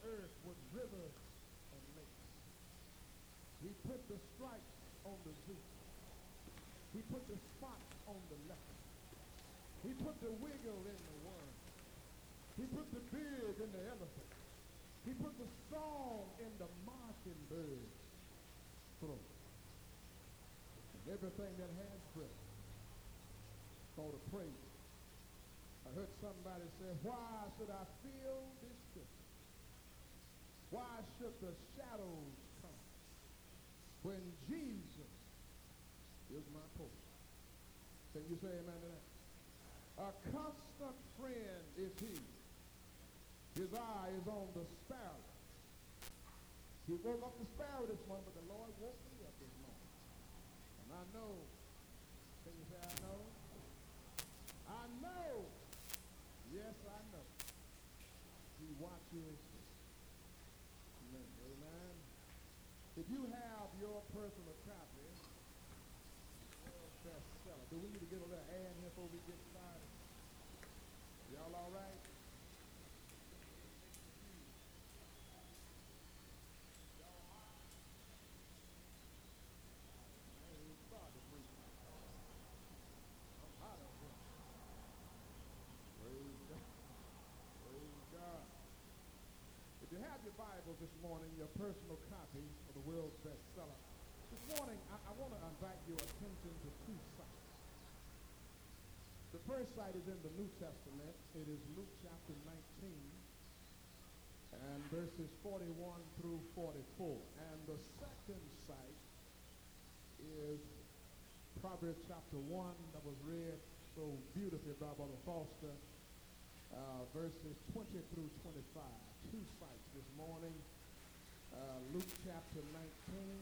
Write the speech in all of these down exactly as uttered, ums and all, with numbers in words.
earth with rivers and lakes. He put the stripes on the Zeus. He put the spots on the leopard. He put the wiggle in the worm. He put the beard in the elephant. He put the song in the mockingbird's throat. And everything that has breath ought to praise. I heard somebody say, why should I feel this Christmas? Why should the shadows come when Jesus is my portion? Can you say amen to that? A constant friend is he. His eye is on the sparrow. He woke up the sparrow this morning, but the Lord woke me up this morning. And I know, can you say I know? I know. Yes, I know. He watches. Amen. Amen. If you have your personal copy, world bestseller, do we need to get a little ad here before we get started? Y'all all right? If you have your Bible this morning, your personal copy of the world's bestseller, this morning I, I want to invite your attention to two sites. The first site is in the New Testament. It is Luke chapter nineteen and verses forty-one through forty-four. And the second site is Proverbs chapter one that was read so beautifully by Brother Foster, uh, verses twenty through twenty-five. Two sites this morning, uh, Luke chapter nineteen,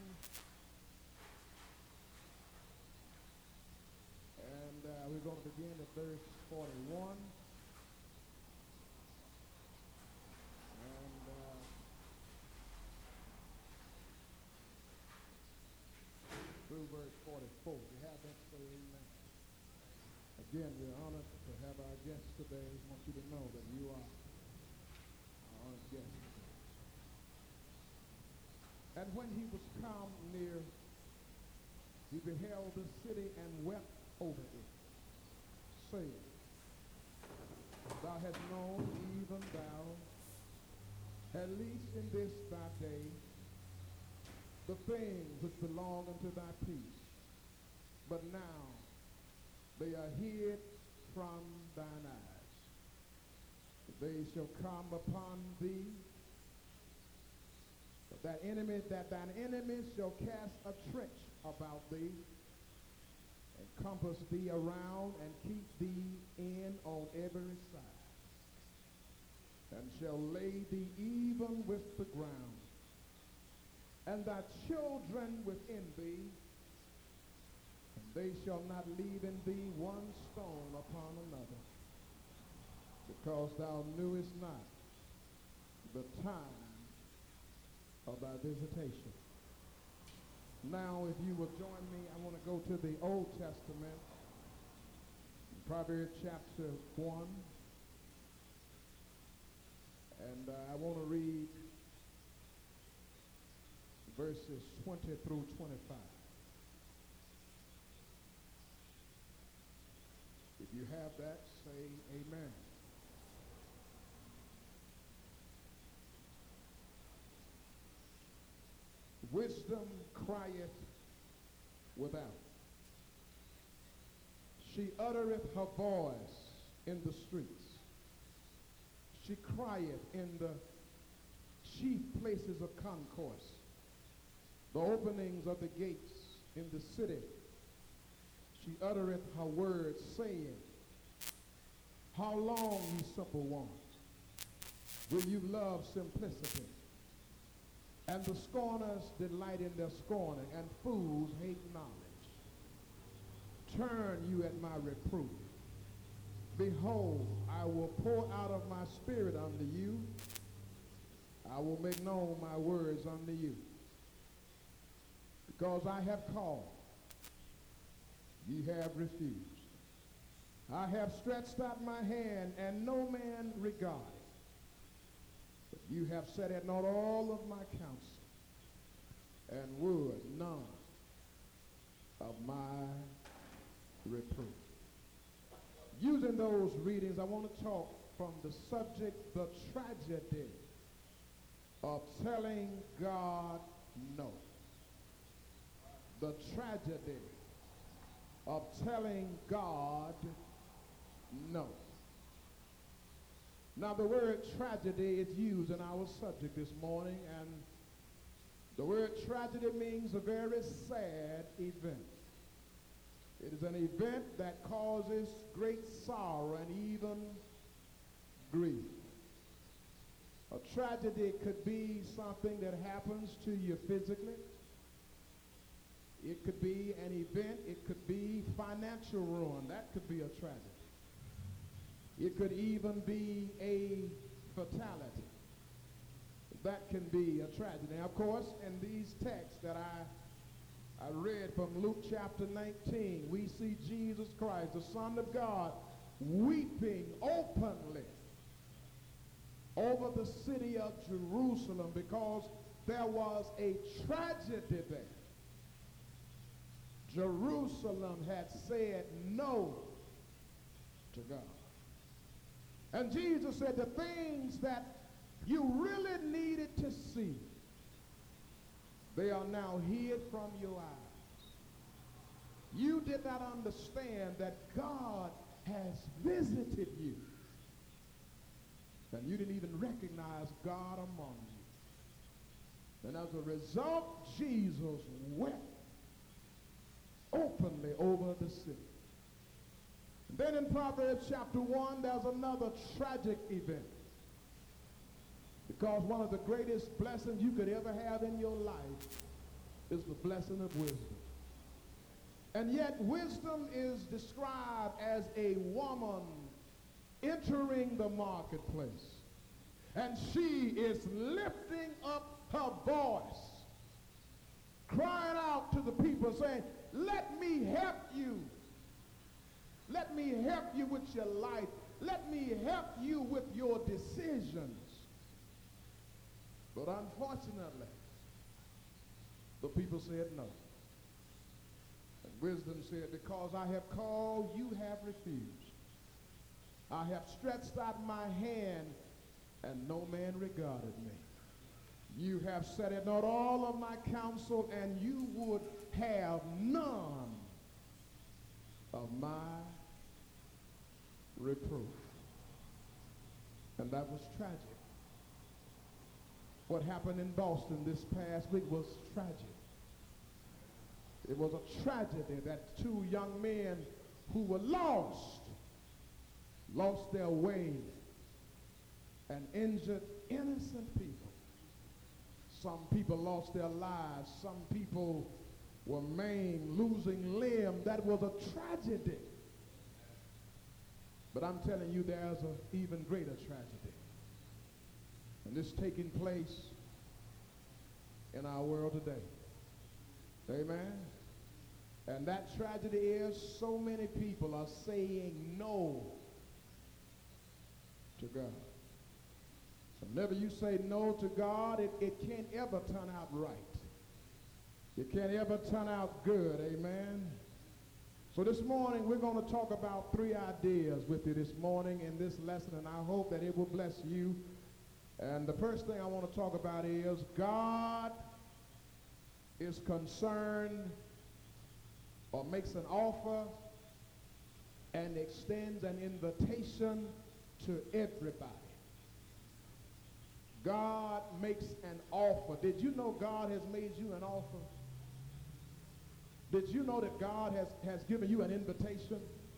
and uh, we're going to begin at verse forty-one, and uh, through verse forty-four. We have that, say amen. Again, we're honored to have our guests today. I want you to know that you are our guest. And when he was come near, he beheld the city and wept over it, saying, thou hast known, even thou, at least in this thy day, the things which belong unto thy peace. But now they are hid from thine eyes. They shall come upon thee, that enemy, that thine enemies shall cast a trench about thee, and compass thee around, and keep thee in on every side, and shall lay thee even with the ground, and thy children within thee, and they shall not leave in thee one stone upon another, because thou knewest not the time of thy visitation. Now, if you will join me, I want to go to the Old Testament, Proverbs chapter one, and uh, I want to read verses twenty through twenty-five. If you have that, say amen. Wisdom crieth without. She uttereth her voice in the streets. She crieth in the chief places of concourse, the openings of the gates in the city. She uttereth her words, saying, how long, ye simple ones, will you love simplicity? And the scorners delight in their scorning, and fools hate knowledge. Turn you at my reproof. Behold, I will pour out of my spirit unto you. I will make known my words unto you. Because I have called, ye have refused. I have stretched out my hand, and no man regarded. But You have said at not all of my counsel, and would none of my reproof. Using those readings, I want to talk from the subject, the tragedy of telling God no. The tragedy of telling God no. Now, the word tragedy is used in our subject this morning, and the word tragedy means a very sad event. It is an event that causes great sorrow and even grief. A tragedy could be something that happens to you physically. It could be an event. It could be financial ruin. That could be a tragedy. It could even be a fatality. That can be a tragedy. Now, of course, in these texts that I, I read from Luke chapter nineteen, we see Jesus Christ, the Son of God, weeping openly over the city of Jerusalem because there was a tragedy there. Jerusalem had said no to God. And Jesus said the things that you really needed to see, they are now hid from your eyes. You did not understand that God has visited you. And you didn't even recognize God among you. And as a result, Jesus wept openly over the city. Then in Proverbs chapter one, there's another tragic event. Because one of the greatest blessings you could ever have in your life is the blessing of wisdom. And yet wisdom is described as a woman entering the marketplace. And she is lifting up her voice, crying out to the people saying, let me help you. Let me help you with your life. Let me help you with your decisions. But unfortunately, the people said no. And wisdom said, because I have called, you have refused. I have stretched out my hand, and no man regarded me. You have said at not all of my counsel, and you would have none of my reproof. And that was tragic. What happened in Boston this past week was tragic. It was a tragedy that two young men who were lost, lost their way and injured innocent people. Some people lost their lives. Some people were maimed, losing limbs. That was a tragedy. But I'm telling you, there's an even greater tragedy. And this is taking place in our world today. Amen? And that tragedy is so many people are saying no to God. Whenever you say no to God, it, it can't ever turn out right. It can't ever turn out good. Amen? So this morning, we're going to talk about three ideas with you this morning in this lesson, and I hope that it will bless you. And the first thing I want to talk about is God is concerned or makes an offer and extends an invitation to everybody. God makes an offer. Did you know God has made you an offer? Did you know that God has, has given you an invitation?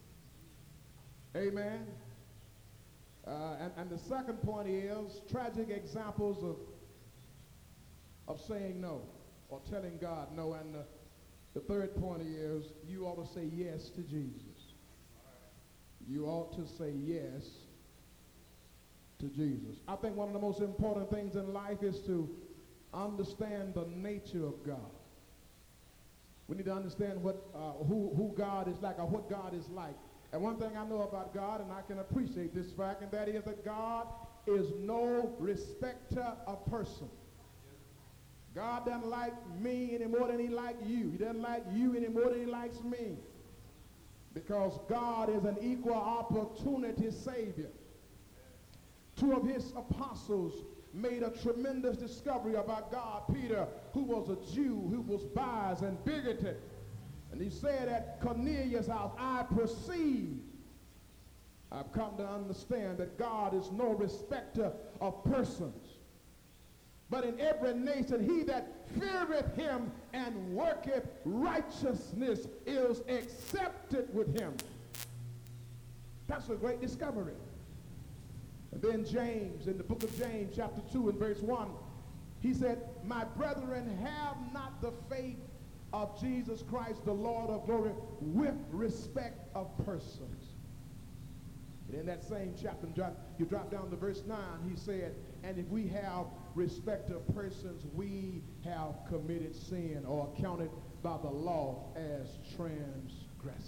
Amen. Uh, and, and the second point is tragic examples of, of saying no or telling God no. And the, the third point is you ought to say yes to Jesus. You ought to say yes to Jesus. I think one of the most important things in life is to understand the nature of God. We need to understand what, uh, who, who God is like or what God is like. And one thing I know about God, and I can appreciate this fact, and that is that God is no respecter of person. God doesn't like me any more than he likes you. He doesn't like you any more than he likes me. Because God is an equal opportunity Savior. Two of his apostles made a tremendous discovery about God. Peter, who was a Jew, who was biased and bigoted. And he said at Cornelius' house, I perceive, I've come to understand that God is no respecter of persons. But in every nation, he that feareth him and worketh righteousness is accepted with him. That's a great discovery. And then James, in the book of James, chapter two and verse one, he said, my brethren, have not the faith of Jesus Christ, the Lord of glory, with respect of persons. And in that same chapter, you drop down to verse nine, he said, and if we have respect of persons, we have committed sin or accounted by the law as transgressors.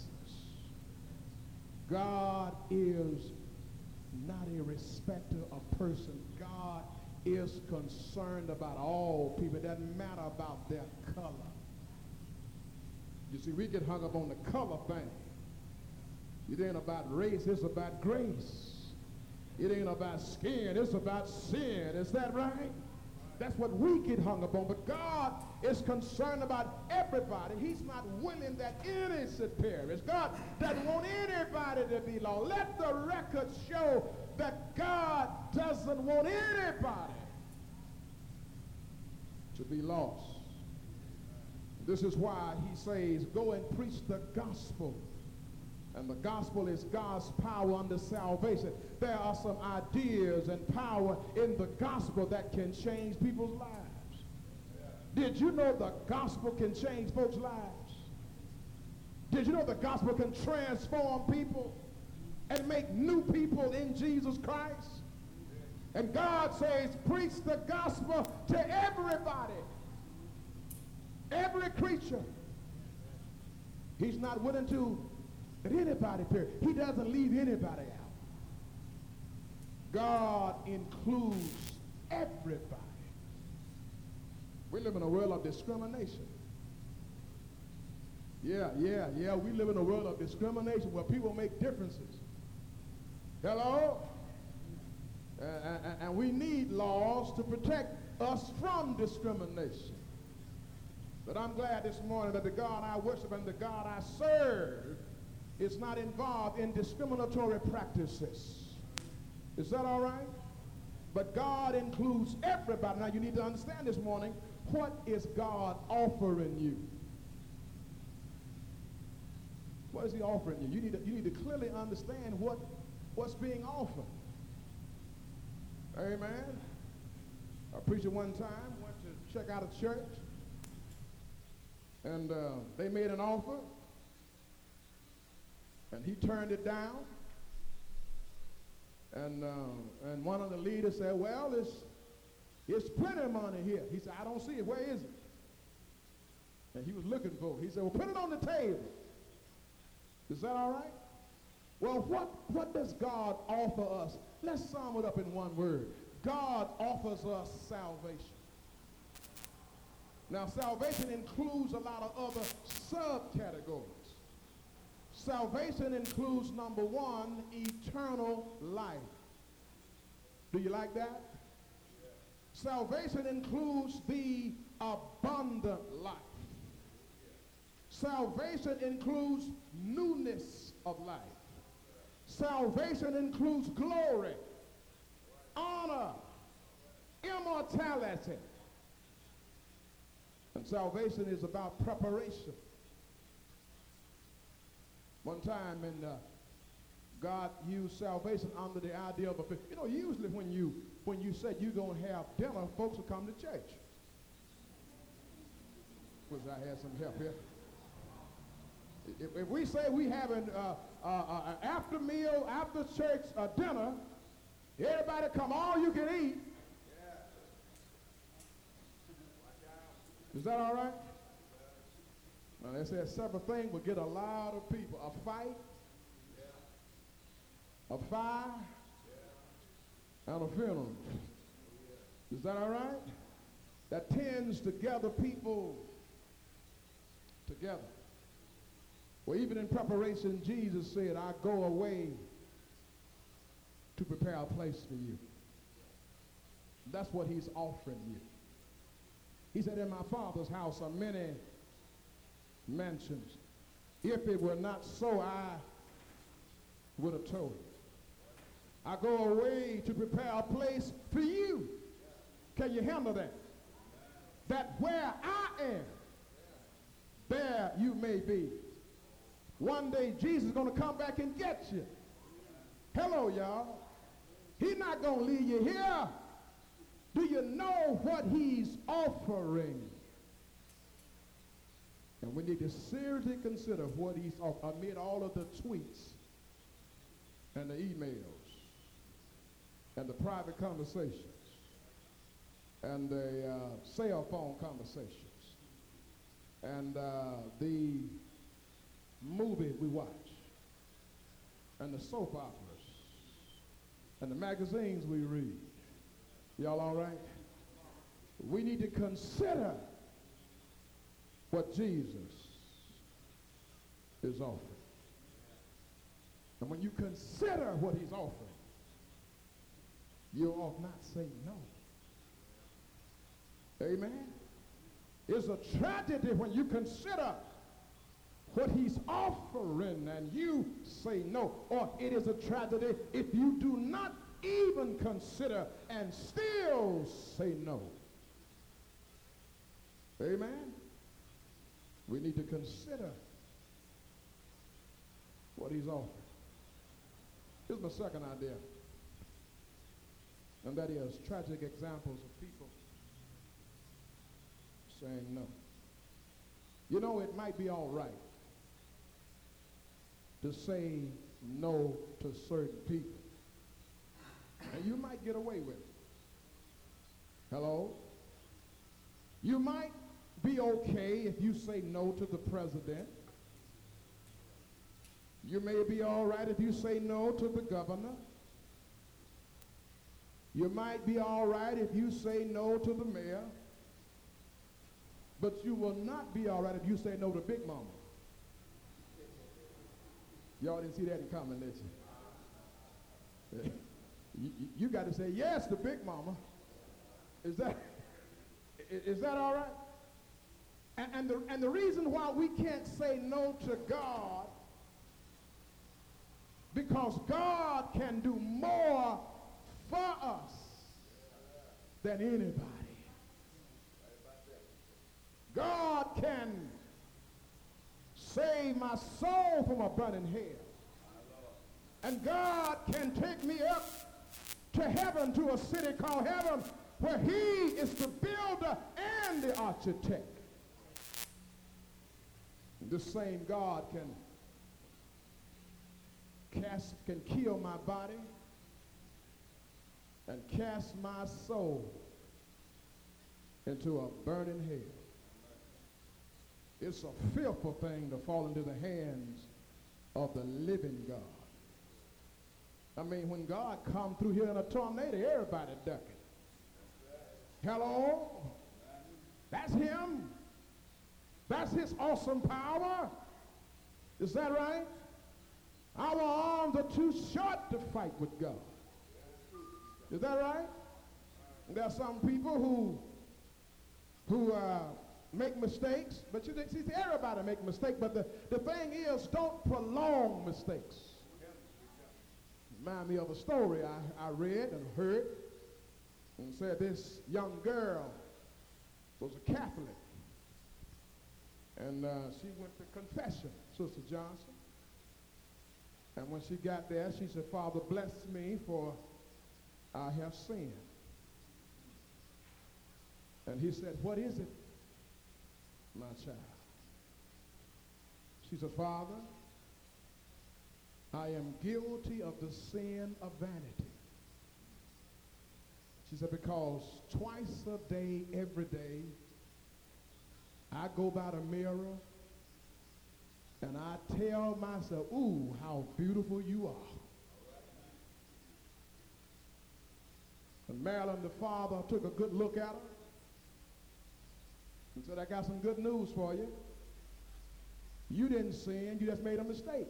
God is not a respecter of persons. God is concerned about all people. It doesn't matter about their color. You see, we get hung up on the color thing. It ain't about race, it's about grace. It ain't about skin, it's about sin. Is that right? That's what we get hung up on. But God is concerned about everybody. He's not willing that any should perish. God doesn't want anybody to be lost. Let the record show that God doesn't want anybody to be lost. This is why he says, go and preach the gospel. And the gospel is God's power unto salvation. There are some ideas and power in the gospel that can change people's lives. Did you know the gospel can change folks' lives? Did you know the gospel can transform people and make new people in Jesus Christ? And God says, preach the gospel to everybody, every creature. He's not willing to let anybody perish. He doesn't leave anybody out. God includes everybody. We live in a world of discrimination. Yeah, yeah, yeah. We live in a world of discrimination where people make differences. Hello? Uh, and, and we need laws to protect us from discrimination. But I'm glad this morning that the God I worship and the God I serve is not involved in discriminatory practices. Is that all right? But God includes everybody. Now you need to understand this morning, what is God offering you? What is he offering you? You need to, you need to clearly understand what, what's being offered. Amen. A preacher one time went to check out a church, and uh, they made an offer, and he turned it down. And uh, and one of the leaders said, well, it's, it's plenty of money here. He said, I don't see it. Where is it? And he was looking for it. He said, well, put it on the table. Is that all right? Well, what, what does God offer us? Let's sum it up in one word. God offers us salvation. Now, salvation includes a lot of other subcategories. Salvation includes, number one, eternal life. Do you like that? Yeah. Salvation includes the abundant life. Yeah. Salvation includes newness of life. Yeah. Salvation includes glory, honor, immortality. And salvation is about preparation. One time, and uh, God used salvation under the idea of a, you know, usually when you when you say you're going to have dinner, folks will come to church. Wish I had some help here. If, if we say we have an uh, uh, uh, after meal, after church uh, dinner, everybody come, all you can eat. Is that all right? Now, they said several things will get a lot of people. A fight, yeah. A fire, and a funeral. Is that all right? That tends to gather people together. Well, even in preparation, Jesus said, I go away to prepare a place for you. That's what he's offering you. He said, in my Father's house are many mansions. If it were not so, I would have told you. I go away to prepare a place for you. Can you handle that? That where I am, there you may be. One day Jesus is going to come back and get you. Hello, y'all. He's not going to leave you here. Do you know what he's offering? And we need to seriously consider what he's offering amid all of the tweets and the emails and the private conversations and the uh, cell phone conversations and uh, the movies we watch and the soap operas and the magazines we read. Y'all all right? We need to consider what Jesus is offering. And when you consider what he's offering, you ought not say no. Amen? It's a tragedy when you consider what he's offering and you say no. Or it is a tragedy if you do not even consider and still say no. Amen? We need to consider what he's offering. Here's my second idea, and that is tragic examples of people saying no. You know, it might be all right to say no to certain people, and you might get away with it. Hello? You might be okay if you say no to the president. You may be all right if you say no to the governor. You might be all right if you say no to the mayor. But you will not be all right if you say no to Big Mama. Y'all didn't see that in common, did you? you, you, you got to say yes to Big Mama. Is that, is that all right? And, and, the, and the reason why we can't say no to God, because God can do more for us than anybody. God can save my soul from a burning hell. And God can take me up to heaven, to a city called heaven, where he is the builder and the architect. This same God can cast, can kill my body and cast my soul into a burning hell. It's a fearful thing to fall into the hands of the living God. I mean, when God come through here in a tornado, everybody ducking. Hello? That's him. That's his awesome power. Is that right? Our arms are too short to fight with God. Is that right? There are some people who who uh, make mistakes, but you see, everybody make mistakes, but the, the thing is, don't prolong mistakes. Remind me of a story I, I read and heard, and said this young girl was a Catholic, and uh, she went to confession, Sister Johnson. And when she got there, she said, Father, bless me, for I have sinned. And he said, what is it, my child? She said, Father, I am guilty of the sin of vanity. She said, because twice a day, every day, I go by the mirror and I tell myself, ooh, how beautiful you are. And Marilyn, the father, took a good look at her and said, I got some good news for you. You didn't sin, you just made a mistake.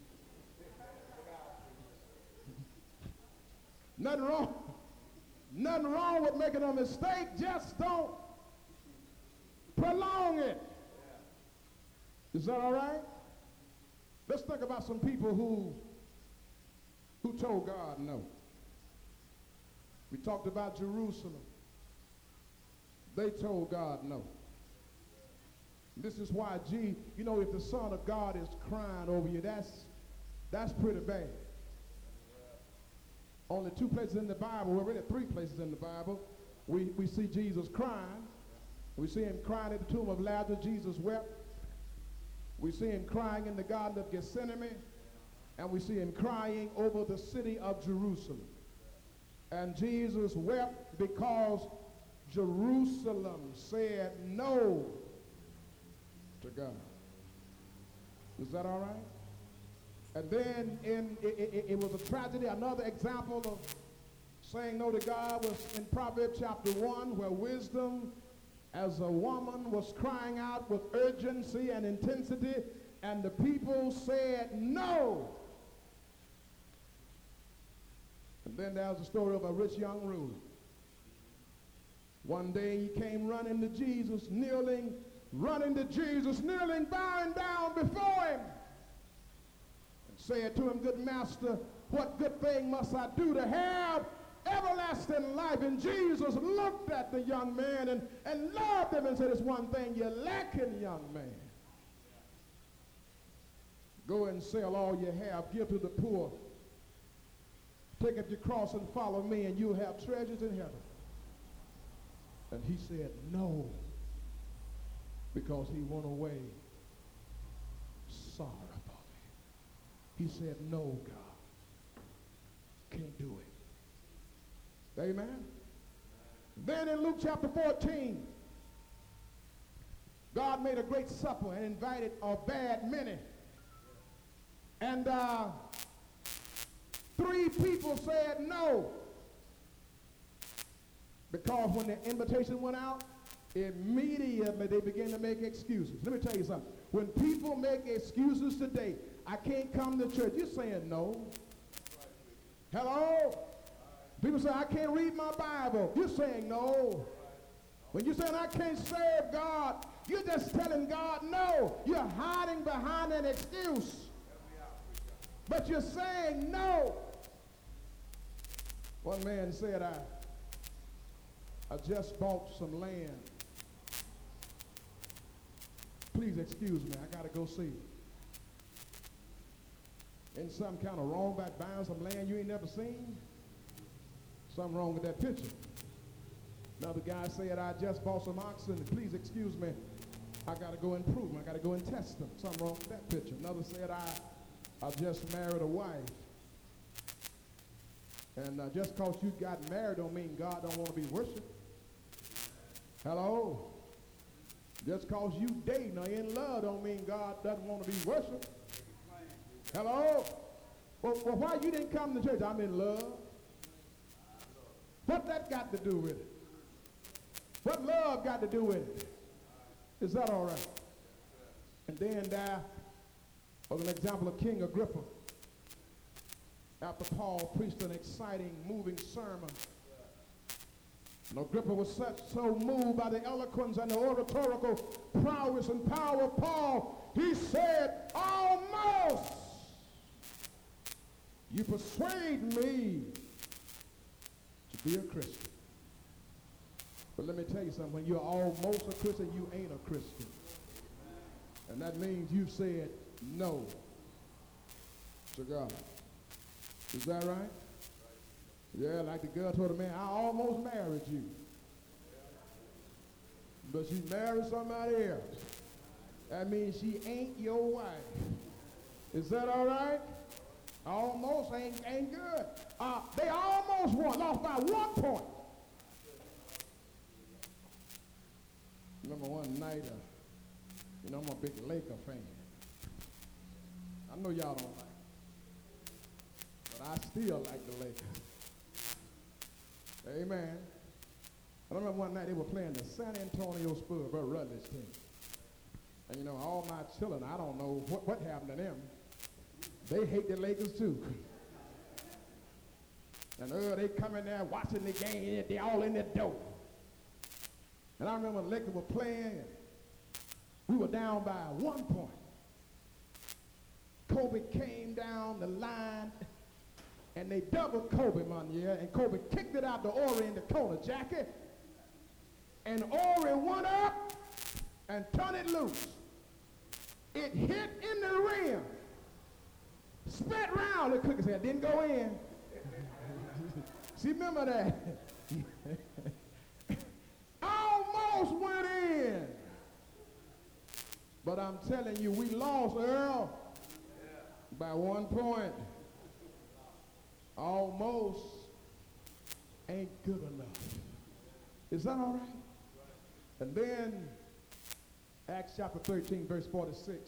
Nothing wrong. Nothing wrong with making a mistake, just don't prolong it. Is that all right? Let's think about some people who, who told God no. We talked about Jerusalem. They told God no. This is why, gee, you know, if the Son of God is crying over you, that's, that's pretty bad. Only two places in the Bible, well, really three places in the Bible, we, we see Jesus crying. We see him crying at the tomb of Lazarus. Jesus wept. We see him crying in the Garden of Gethsemane. And we see him crying over the city of Jerusalem. And Jesus wept because Jerusalem said no to God. Is that all right? And then in, it, it, it was a tragedy. Another example of saying no to God was in Proverbs chapter one, where wisdom as a woman was crying out with urgency and intensity, and the people said no. And then there's the story of a rich young ruler. One day he came running to Jesus, kneeling, running to Jesus, kneeling, bowing down before him. Said to him, good master, what good thing must I do to have everlasting life? And Jesus looked at the young man and, and loved him and said, it's one thing you're lacking, young man. Go and sell all you have, give to the poor. Take up your cross and follow me, and you'll have treasures in heaven. And he said no, because he went away sorrowful. He said, no, God, can't do it. Amen? Then in Luke chapter fourteen, God made a great supper and invited a bad many. And uh, three people said no. Because when the invitation went out, immediately they began to make excuses. Let me tell you something. When people make excuses today, I can't come to church. You're saying no. Hello? People say, I can't read my Bible. You're saying no. When you're saying, I can't serve God, you're just telling God no. You're hiding behind an excuse. But you're saying no. One man said, I, I just bought some land. Please excuse me. I got to go see it. Ain't something kind of wrong about buying some land you ain't never seen? Something wrong with that picture. Another guy said, I just bought some oxen. Please excuse me. I got to go and prove them. I got to go and test them. Something wrong with that picture. Another said, I, I just married a wife. And uh, just because you got married don't mean God don't want to be worshiped. Hello? Just because you dating or in love don't mean God doesn't want to be worshiped. Hello? Well, well, why you didn't come to church? I'm in love. What that got to do with it? What love got to do with it? Is that all right? And then there was an example of King Agrippa. After Paul preached an exciting, moving sermon, and Agrippa was such so moved by the eloquence and the oratorical prowess and power of Paul, he said, almost you persuade me to be a Christian. But let me tell you something, when you're almost a Christian, you ain't a Christian. And that means you've said no to God. Is that right? Yeah, like the girl told the man, I almost married you. But she married somebody else. That means she ain't your wife. Is that all right? Almost ain't, ain't good. Uh, they almost won, lost by one point. Remember one night, uh, you know, I'm a big Laker fan. I know y'all don't like it, but I still like the Lakers. Amen. I remember one night they were playing the San Antonio Spurs, Brother Rutledge team. And you know, all my children, I don't know what, what happened to them. They hate the Lakers too. And uh, they come in there watching the game, they all in the dough. And I remember the Lakers were playing, and we were down by one point. Kobe came down the line, and they doubled Kobe one year, and Kobe kicked it out to Ori in the corner jacket, and Ori went up and turned it loose. It hit in the rim, spit round, the cookie said, didn't go in. See, remember that? Almost went in. But I'm telling you, we lost, Earl, by one point. Almost ain't good enough. Is that all right? And then, Acts chapter thirteen, verse forty-six,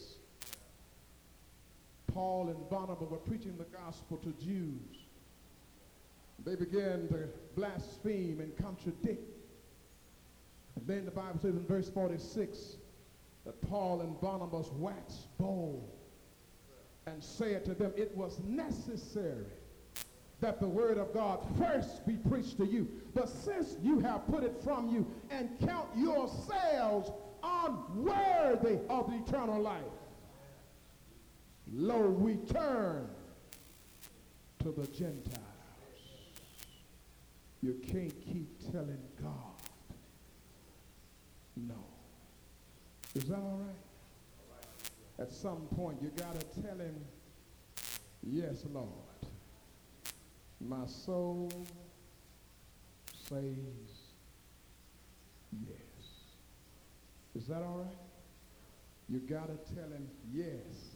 Paul and Barnabas were preaching the gospel to Jews. They began to blaspheme and contradict. And then the Bible says in verse forty-six that Paul and Barnabas waxed bold and said to them, it was necessary that the word of God first be preached to you. But since you have put it from you and count yourselves unworthy of the eternal life, lo, we turn to the Gentiles. You can't keep telling God no. Is that all right? At some point, you got to tell him, yes, Lord. My soul says yes. Is that all right? You got to tell him yes.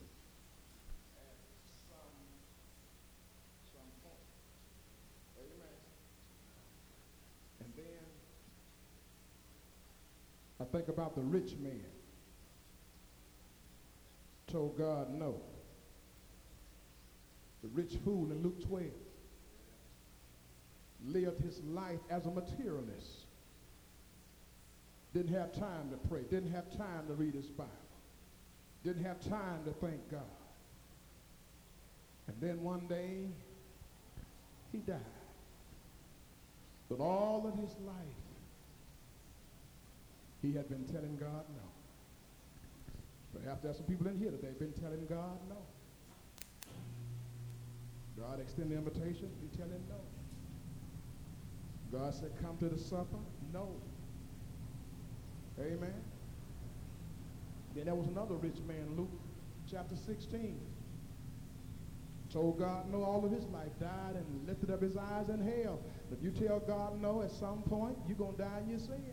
At some, some point. Amen. And then I think about the rich man. Told God no. The rich fool in Luke twelve lived his life as a materialist. Didn't have time to pray. Didn't have time to read his Bible. Didn't have time to thank God. And then one day, he died. But all of his life, he had been telling God no. Perhaps there's some people in here today been telling God no. God extended the invitation, you tell him no. God said, come to the supper, no. Amen. Then there was another rich man, Luke chapter sixteen. Told God no all of his life, died and lifted up his eyes in hell. If you tell God no at some point, you're going to die in your sin.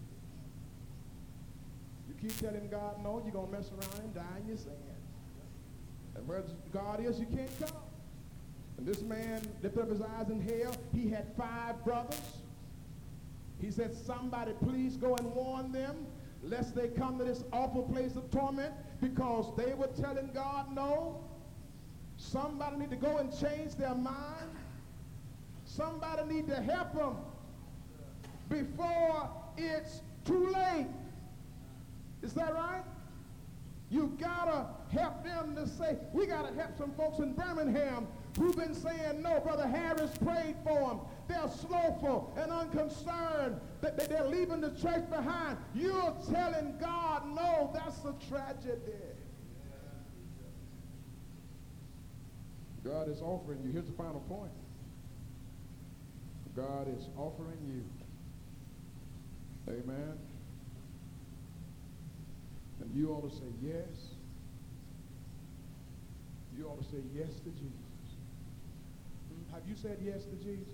You keep telling God no, you're going to mess around and die in your sin. And where God is, you can't come. And this man lifted up his eyes in hell. He had five brothers. He said, somebody please go and warn them lest they come to this awful place of torment, because they were telling God no. Somebody need to go and change their mind. Somebody need to help them before it's too late. Is that right? You gotta help them to say, we gotta help some folks in Birmingham who've been saying no. Brother Harris prayed for them. They're slowful and unconcerned. That they're leaving the church behind. You're telling God no. That's a tragedy. God is offering you. Here's the final point. God is offering you. Amen. And you ought to say yes. You ought to say yes to Jesus. Have you said yes to Jesus?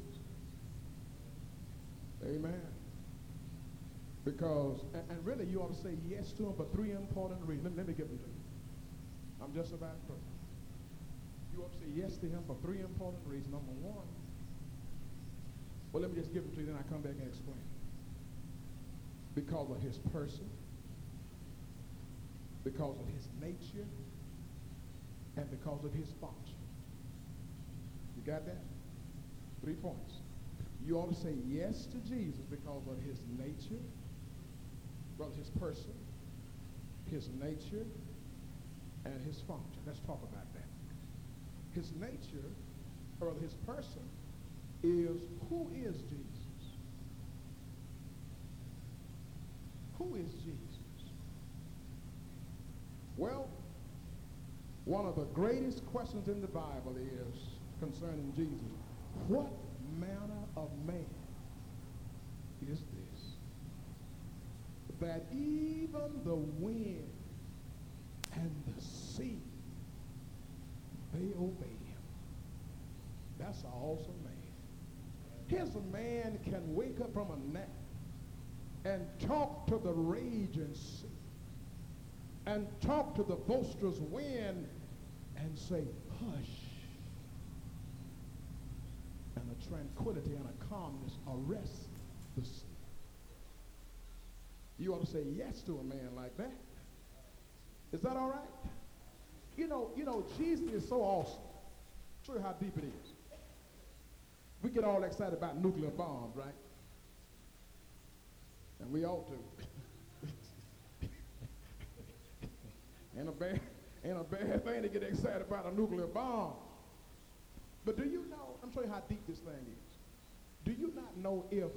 Amen. Because, and, and really you ought to say yes to him for three important reasons. Let, let me give them to you. I'm just about through. You ought to say yes to him for three important reasons. Number one, well, let me just give them to you, then I come back and explain. Because of his person, because of his nature, and because of his function. You got that? Three points. You ought to say yes to Jesus because of his nature, brother, his person, his nature, and his function. Let's talk about that. His nature, or his person, is who is Jesus? Who is Jesus? Well, one of the greatest questions in the Bible is concerning Jesus. What manner of man is this, that even the wind and the sea, they obey him? That's an awesome man. Here's a man can wake up from a nap and talk to the raging sea and talk to the boisterous wind and say, hush. And a tranquility and a calmness arrest the sea. You ought to say yes to a man like that. Is that all right? You know, you know, Jesus is so awesome. Show you how deep it is. We get all excited about nuclear bombs, right? And we ought to. ain't, a bad, ain't a bad thing to get excited about a nuclear bomb. But do you know, I'm showing you how deep this thing is. Do you not know if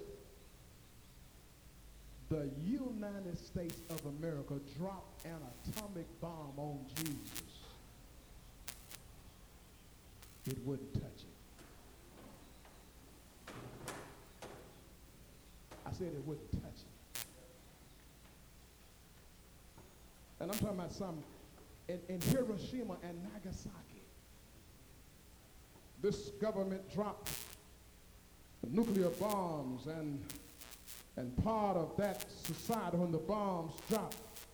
the United States of America dropped an atomic bomb on Jesus, it wouldn't touch it? I said it wouldn't touch it. And I'm talking about some in, in Hiroshima and Nagasaki. This government dropped nuclear bombs, and and part of that society, when the bombs dropped,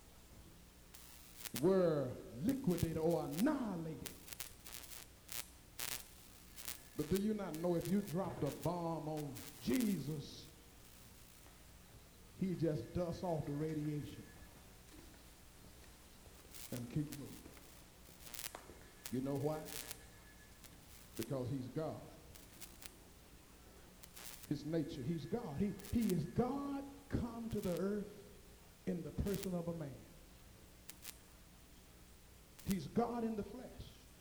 were liquidated or annihilated. But do you not know if you dropped a bomb on Jesus, he just dusts off the radiation and keep moving? You know why? Because he's God. His nature, he's God. He, he is God come to the earth in the person of a man. He's God in the flesh.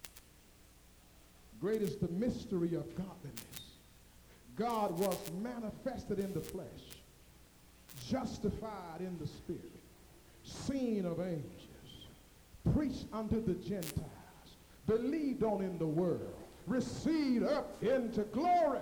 Great is the mystery of godliness. God was manifested in the flesh, justified in the spirit, seen of angels, preached unto the Gentiles, believed on in the world, received up into glory.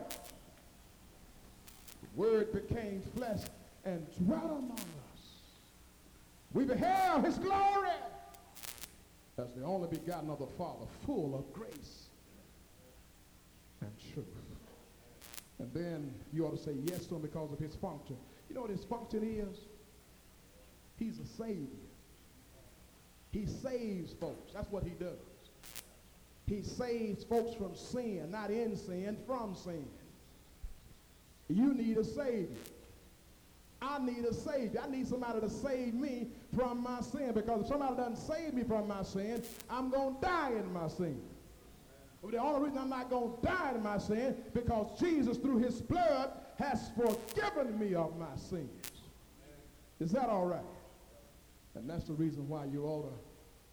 The word became flesh and dwelt among us. We beheld his glory as the only begotten of the Father, full of grace and truth. And then you ought to say yes to him because of his function. You know what his function is? He's a savior. He saves folks. That's what he does. He saves folks from sin, not in sin, from sin. You need a savior. I need a savior. I need somebody to save me from my sin, because if somebody doesn't save me from my sin, I'm going to die in my sin. But the only reason I'm not going to die in my sin, because Jesus, through his blood, has forgiven me of my sins. Is that all right? And that's the reason why you ought to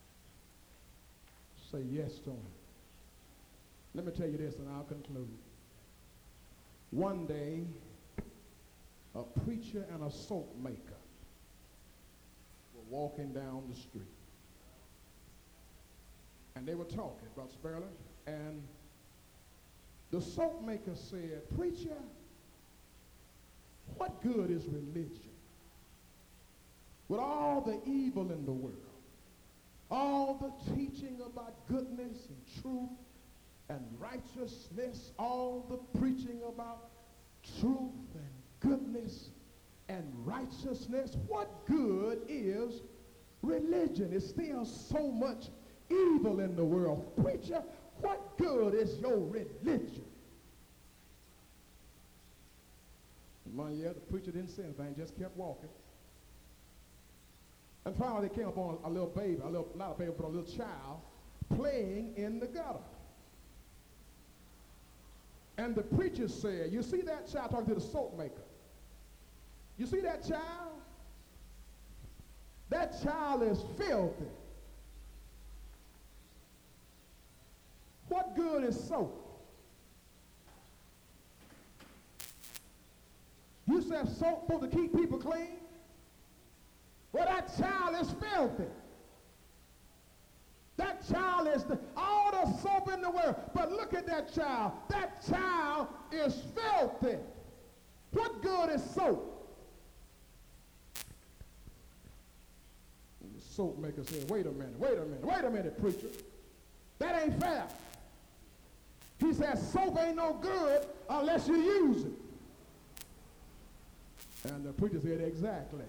say yes to him. Let me tell you this, and I'll conclude. One day, a preacher and a soap maker were walking down the street. And they were talking, Brother Sperling, and the soap maker said, "Preacher, what good is religion? With all the evil in the world, all the teaching about goodness and truth and righteousness, all the preaching about truth and goodness and righteousness, what good is religion? There's still so much evil in the world. Preacher, what good is your religion?" And one year, the preacher didn't say anything, just kept walking. And finally, they came upon a, a little baby, a little, not a baby, but a little child, playing in the gutter. And the preacher said, you see that child, talking to the soap maker. You see that child? That child is filthy. What good is soap? You said soap supposed to keep people clean? Well, that child is filthy. That child is the, all the soap in the world. But look at that child. That child is filthy. What good is soap? And the soap maker said, wait a minute, wait a minute, wait a minute, preacher. That ain't fair. He said soap ain't no good unless you use it. And the preacher said, exactly.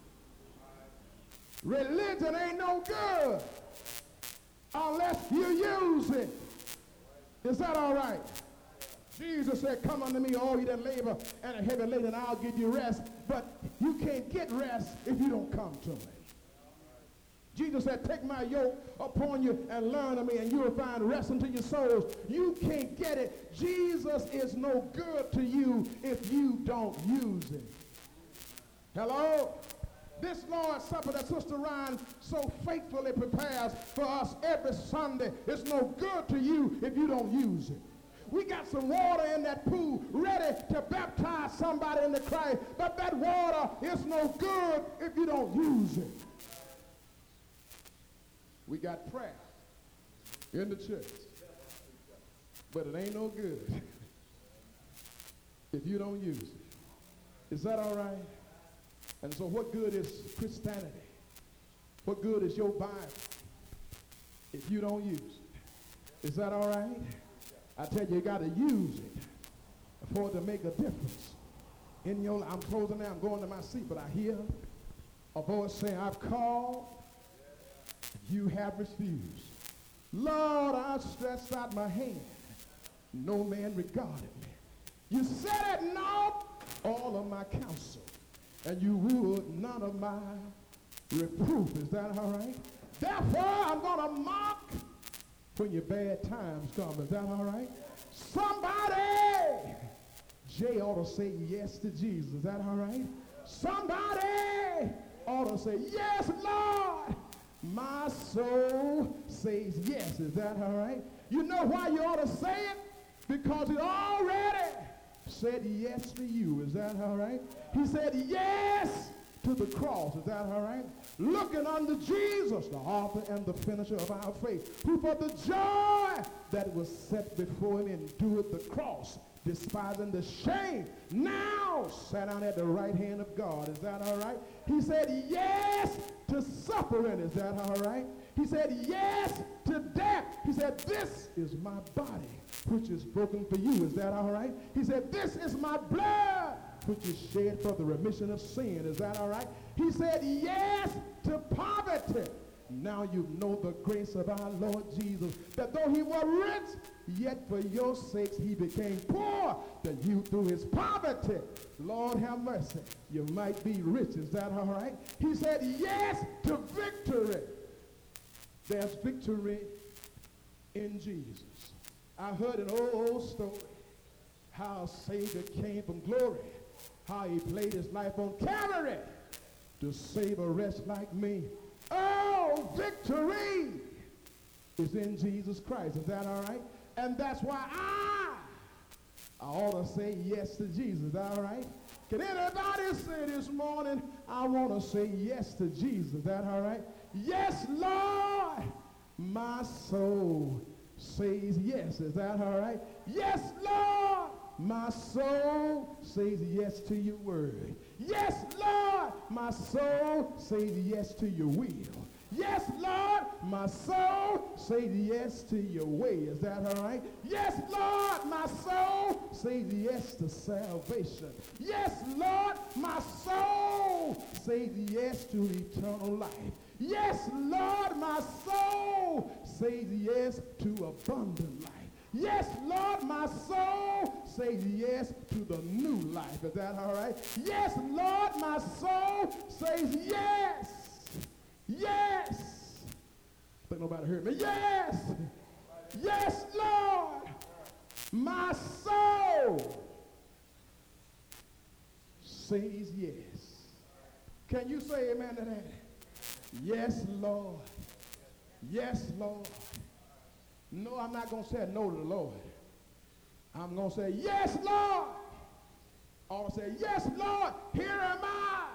Religion ain't no good unless you use it. Is that all right? Jesus said, come unto me, all ye that labor and are heavy laden, and I'll give you rest. But you can't get rest if you don't come to me. Jesus said, take my yoke upon you and learn of me, and you will find rest unto your souls. You can't get it. Jesus is no good to you if you don't use it. Hello? This Lord's Supper that Sister Ryan so faithfully prepares for us every Sunday is no good to you if you don't use it. We got some water in that pool ready to baptize somebody in the Christ, but that water is no good if you don't use it. We got prayer in the church, but it ain't no good if you don't use it. Is that all right? And so what good is Christianity? What good is your Bible if you don't use it? Is that all right? I tell you, you got to use it for it to make a difference in your life. I'm closing now. I'm going to my seat, but I hear a voice saying, I've called, you have refused. Lord, I stretched out my hand. No man regarded me. You said it not all of my counsel, and you would none of my reproof. Is that all right? Therefore, I'm going to mock when your bad times come. Is that all right? Somebody, Jay ought to say yes to Jesus. Is that all right? Somebody ought to say, yes, Lord. My soul says yes. Is that all right? You know why you ought to say it? Because it already said yes to you. Is that all right? He said yes to the cross. Is that all right? Looking unto Jesus, the author and the finisher of our faith, who for the joy that was set before him endured the cross, despising the shame, now sat down at the right hand of God. Is that all right? He said yes to suffering. Is that all right? He said yes to death. He said, this is my body, which is broken for you. Is that all right? He said, this is my blood, which is shed for the remission of sin. Is that all right? He said yes to poverty. Now you know the grace of our Lord Jesus, that though he was rich, yet for your sakes he became poor, that you through his poverty, Lord have mercy, you might be rich. Is that all right? He said yes to victory. There's victory in Jesus. I heard an old, old story, how a Savior came from glory, how he played his life on Calvary to save a wretch like me. Oh, victory is in Jesus Christ. Is that all right? And that's why I, I ought to say yes to Jesus. Is that all right? Can anybody say this morning, I want to say yes to Jesus? Is that all right? Yes, Lord, my soul says yes. Is that all right? Yes, Lord, my soul says yes to your word. Yes, Lord, my soul says yes to your will. Yes, Lord, my soul says yes to your way. Is that all right? Yes, Lord, my soul says yes to salvation. Yes, Lord, my soul says yes to eternal life. Yes, Lord, my soul says yes to abundant life. Yes, Lord, my soul says yes to the new life. Is that all right? Yes, Lord, my soul says yes. Yes. I think nobody heard me. Yes. Yes, Lord, my soul soul says yes. Can you say amen to that? Yes, Lord. Yes, Lord. No, I'm not going to say no to the Lord. I'm going to say, yes, Lord. Or say, yes, Lord, here am I.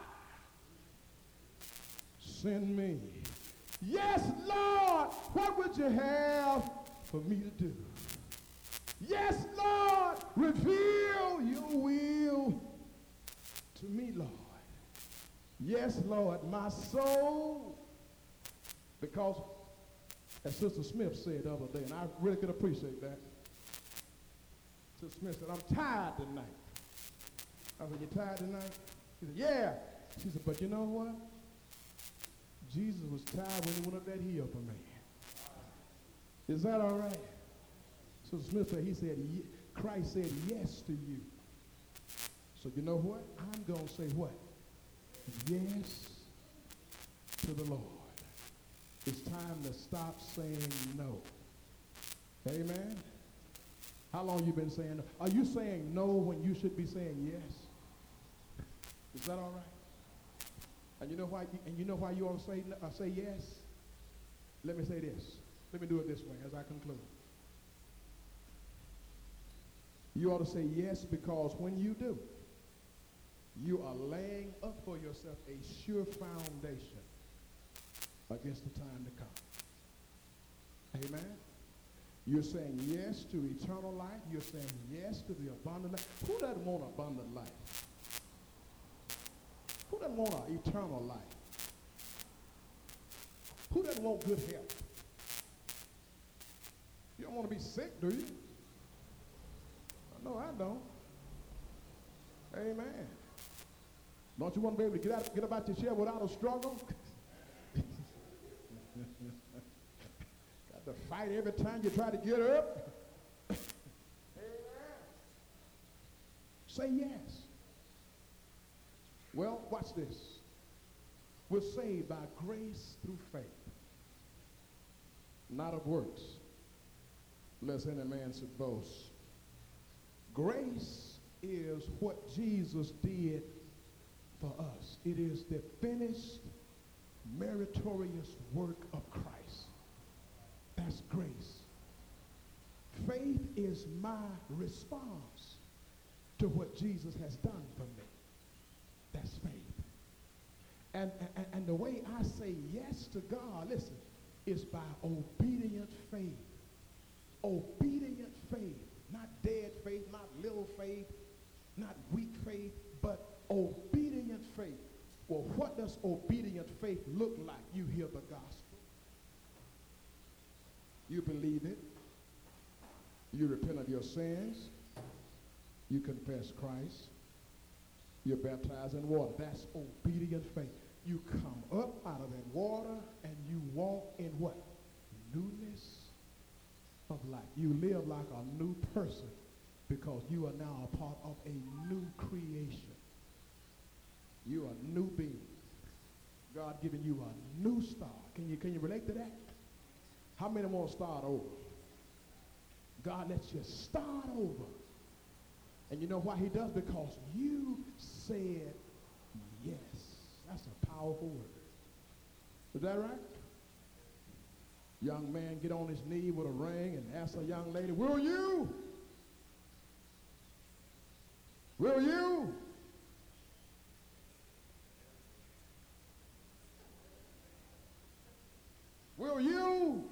Send me. Yes, Lord, what would you have for me to do? Yes, Lord, reveal your will to me, Lord. Yes, Lord, my soul, because as Sister Smith said the other day, and I really could appreciate that. Sister Smith said, I'm tired tonight. I said, you tired tonight? She said, yeah. She said, but you know what? Jesus was tired when he went up that hill for me. Is that all right? Sister Smith said, he said, Christ said yes to you. So you know what? I'm going to say what? Yes to the Lord. It's time to stop saying no. Amen? How long you been saying no? Are you saying no when you should be saying yes? Is that all right? And you know why? You, and you know why you ought to say uh, say yes? Let me say this. Let me do it this way as I conclude. You ought to say yes because when you do, you are laying up for yourself a sure foundation against the time to come. Amen? You're saying yes to eternal life. You're saying yes to the abundant life. Who doesn't want abundant life? Who doesn't want an eternal life? Who doesn't want good health? You don't want to be sick, do you? No, I don't. Amen. Don't you want to be able to get out, get up out your chair without a struggle? Got to fight every time you try to get up. Amen. Say yes. Well, watch this. We're saved by grace through faith, not of works, lest any man should boast. Grace is what Jesus did for us. It is the finished, meritorious work of Christ. That's grace. Faith is my response to what Jesus has done for me. That's faith. And, and, and the way I say yes to God, listen, is by obedient faith. Obedient faith. Not dead faith, not little faith, not weak faith, but obedient faith. Well, what does obedient faith look like? You hear the gospel. You believe it. You repent of your sins. You confess Christ. You're baptized in water. That's obedient faith. You come up out of that water and you walk in what? Newness of life. You live like a new person because you are now a part of a new creation. You are a new being. God giving you a new start. Can you, can you relate to that? How many want to start over? God lets you start over. And you know why he does? Because you said yes. That's a powerful word. Is that right? Young man get on his knee with a ring and ask a young lady, will you? Will you? Will you?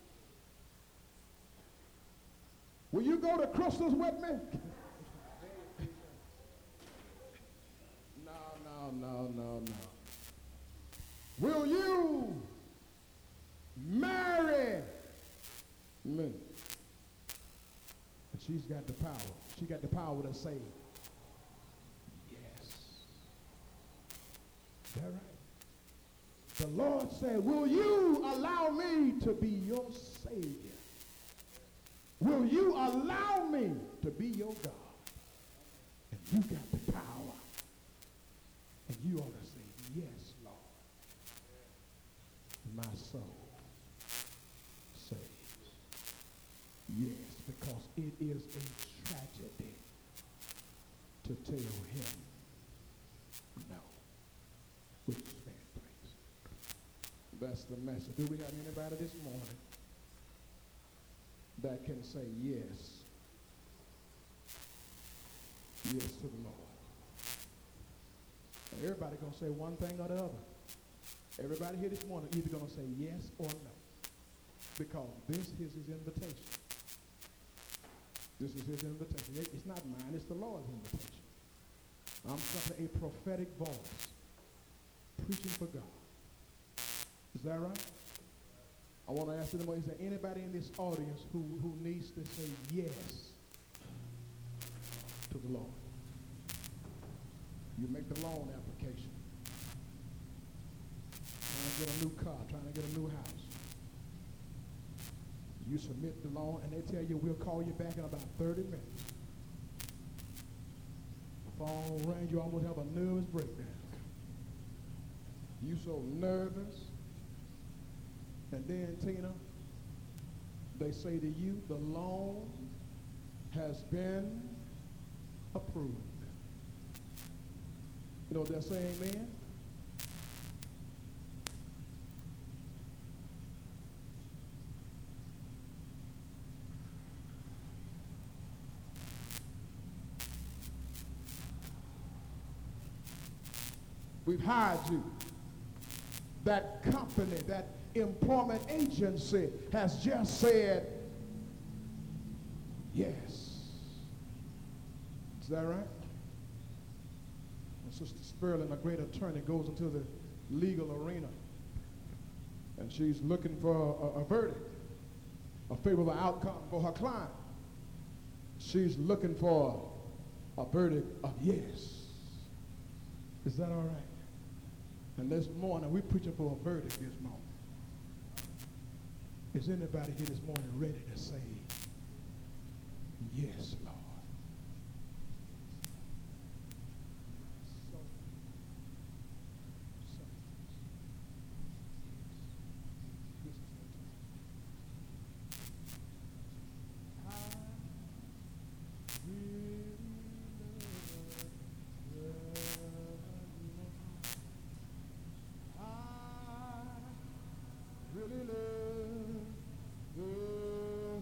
Will you go to Crystals with me? No, no, no, no, no. Will you marry me? And she's got the power. She got the power to say yes. Is that right? The Lord said, will you allow me to be your Savior? Will you allow me to be your God? And you got the power. And you ought to say, yes, Lord. My soul says yes, because it is a tragedy to tell him no. Would you stand, please? That's the message. Do we have anybody this morning that can say yes? Yes to the Lord. Now, everybody going to say one thing or the other. Everybody here this morning either going to say yes or no. Because this is his invitation. This is his invitation. It's not mine, it's the Lord's invitation. I'm simply a prophetic voice preaching for God. Is that right? I want to ask you, is there anybody in this audience who, who needs to say yes to the Lord? You make the loan application. Trying to get a new car, trying to get a new house. You submit the loan, and they tell you, we'll call you back in about thirty minutes. The phone rang, you almost have a nervous breakdown. You so nervous. And then, Tina, they say to you, the loan has been approved. You know what they're saying, man? We've hired you. That company, that employment agency has just said yes. Is that right? And Sister Sperling, a great attorney, goes into the legal arena, and she's looking for a, a verdict, a favorable outcome for her client. She's looking for a verdict of yes. Is that all right? And this morning, we're preaching for a verdict this morning. Is anybody here this morning ready to say, yes, Lord? So, so, this is the time. I really really love you.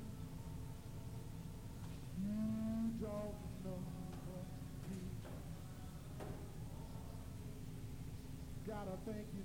You don't know me. Gotta thank you.